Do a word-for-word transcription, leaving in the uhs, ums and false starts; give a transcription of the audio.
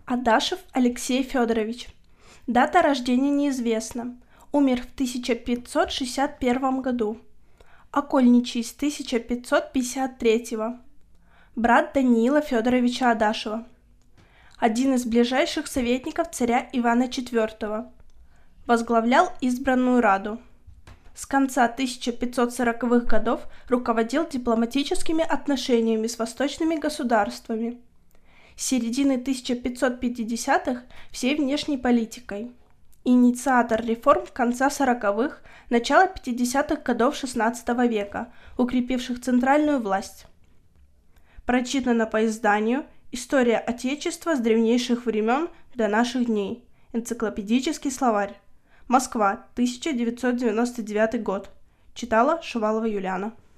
Адашев Алексей Федорович. Дата рождения неизвестна. Умер в тысяча пятьсот шестьдесят первом году. Окольничий с тысяча пятьсот пятьдесят третьего. Брат Даниила Федоровича Адашева. Один из ближайших советников царя Ивана четвёртого. Возглавлял избранную Раду. С конца тысяча пятьсот сороковых годов руководил дипломатическими отношениями с восточными государствами. С середины тысяча пятьсот пятидесятых – всей внешней политикой. Инициатор реформ конца сороковых, начала пятидесятых годов шестнадцатого века, укрепивших центральную власть. Прочитано по изданию «История Отечества с древнейших времен до наших дней». Энциклопедический словарь. Москва, тысяча девятьсот девяносто девятый год. Читала Шувалова Юлиана.